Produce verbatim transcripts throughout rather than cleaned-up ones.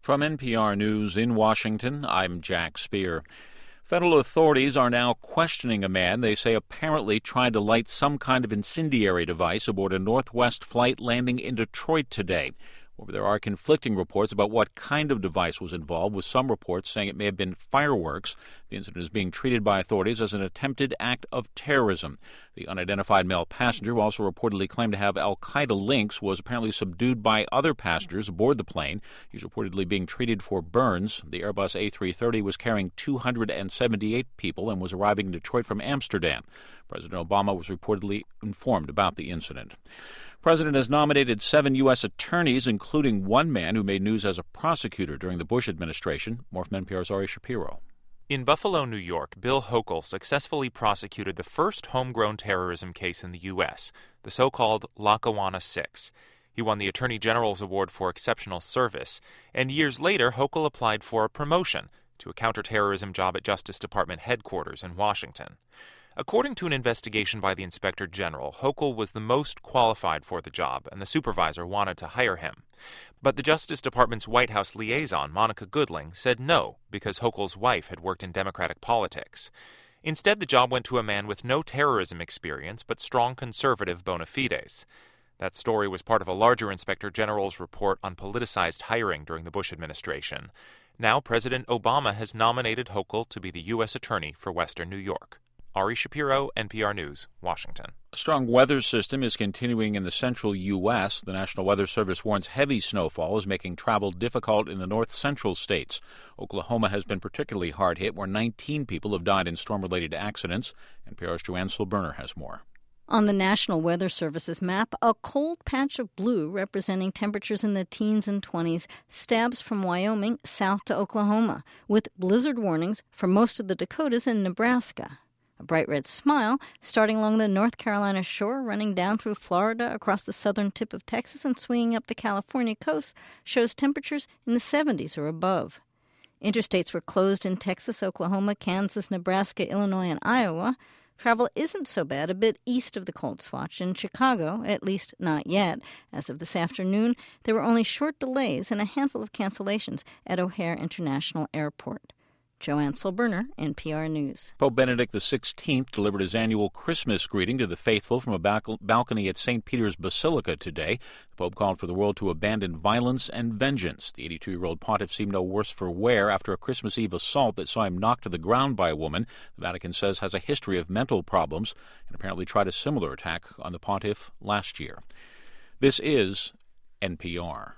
From N P R News in Washington, I'm Jack Speer. Federal authorities are now questioning a man they say apparently tried to light some kind of incendiary device aboard a Northwest flight landing in Detroit today. However, there are conflicting reports about what kind of device was involved, with some reports saying it may have been fireworks. The incident is being treated by authorities as an attempted act of terrorism. The unidentified male passenger, who also reportedly claimed to have al-Qaeda links, was apparently subdued by other passengers aboard the plane. He's reportedly being treated for burns. The Airbus A three thirty was carrying two hundred seventy-eight people and was arriving in Detroit from Amsterdam. President Obama was reportedly informed about the incident. The president has nominated seven U S attorneys, including one man who made news as a prosecutor during the Bush administration. More from N P R's Ari Shapiro. In Buffalo, New York, Bill Hochul successfully prosecuted the first homegrown terrorism case in the U S, the so-called Lackawanna Six. He won the Attorney General's Award for Exceptional Service, and years later, Hochul applied for a promotion to a counterterrorism job at Justice Department headquarters in Washington. According to an investigation by the Inspector General, Hochul was the most qualified for the job, and the supervisor wanted to hire him. But the Justice Department's White House liaison, Monica Goodling, said no because Hochul's wife had worked in Democratic politics. Instead, the job went to a man with no terrorism experience but strong conservative bona fides. That story was part of a larger Inspector General's report on politicized hiring during the Bush administration. Now, President Obama has nominated Hochul to be the U S Attorney for Western New York. Ari Shapiro, N P R News, Washington. A strong weather system is continuing in the central U S. The National Weather Service warns heavy snowfall is making travel difficult in the north-central states. Oklahoma has been particularly hard hit, where nineteen people have died in storm-related accidents. N P R's Joanne Silberner has more. On the National Weather Service's map, a cold patch of blue representing temperatures in the teens and twenties stabs from Wyoming south to Oklahoma, with blizzard warnings for most of the Dakotas and Nebraska. A bright red smile starting along the North Carolina shore, running down through Florida, across the southern tip of Texas, and swinging up the California coast shows temperatures in the seventies or above. Interstates were closed in Texas, Oklahoma, Kansas, Nebraska, Illinois, and Iowa. Travel isn't so bad a bit east of the cold swatch. In Chicago, at least not yet. As of this afternoon, there were only short delays and a handful of cancellations at O'Hare International Airport. Joanne Silberner, N P R News. Pope Benedict the sixteenth delivered his annual Christmas greeting to the faithful from a balcony at Saint Peter's Basilica today. The Pope called for the world to abandon violence and vengeance. The eighty-two-year-old pontiff seemed no worse for wear after a Christmas Eve assault that saw him knocked to the ground by a woman the Vatican says has a history of mental problems and apparently tried a similar attack on the pontiff last year. This is N P R.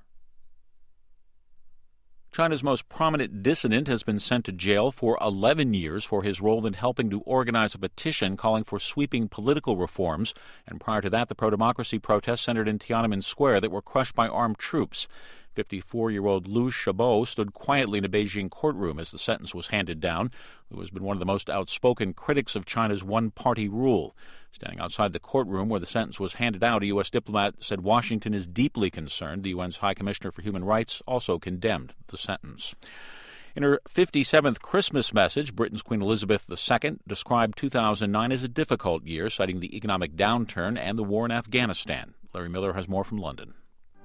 China's most prominent dissident has been sent to jail for eleven years for his role in helping to organize a petition calling for sweeping political reforms. And prior to that, the pro-democracy protests centered in Tiananmen Square that were crushed by armed troops. fifty-four-year-old Liu Xiaobo stood quietly in a Beijing courtroom as the sentence was handed down, who has been one of the most outspoken critics of China's one-party rule. Standing outside the courtroom where the sentence was handed out, a U S diplomat said Washington is deeply concerned. The U N's High Commissioner for Human Rights also condemned the sentence. In her fifty-seventh Christmas message, Britain's Queen Elizabeth the Second described two thousand nine as a difficult year, citing the economic downturn and the war in Afghanistan. Larry Miller has more from London.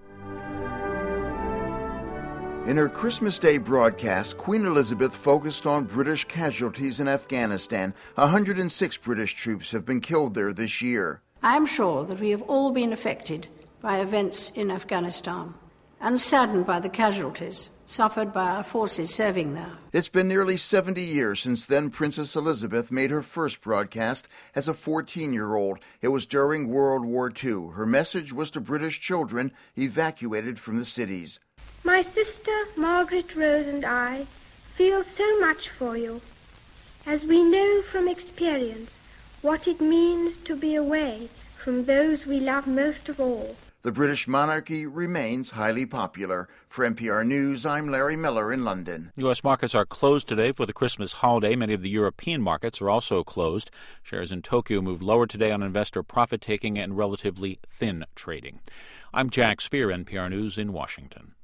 In her Christmas Day broadcast, Queen Elizabeth focused on British casualties in Afghanistan. one hundred six British troops have been killed there this year. I'm sure that we have all been affected by events in Afghanistan and saddened by the casualties suffered by our forces serving there. It's been nearly seventy years since then Princess Elizabeth made her first broadcast as a fourteen-year-old. It was during World War Two. Her message was to British children evacuated from the cities. My sister Margaret Rose and I feel so much for you, as we know from experience what it means to be away from those we love most of all. The British monarchy remains highly popular. For N P R News, I'm Larry Miller in London. U S markets are closed today for the Christmas holiday. Many of the European markets are also closed. Shares in Tokyo moved lower today on investor profit-taking and relatively thin trading. I'm Jack Speer, N P R News in Washington.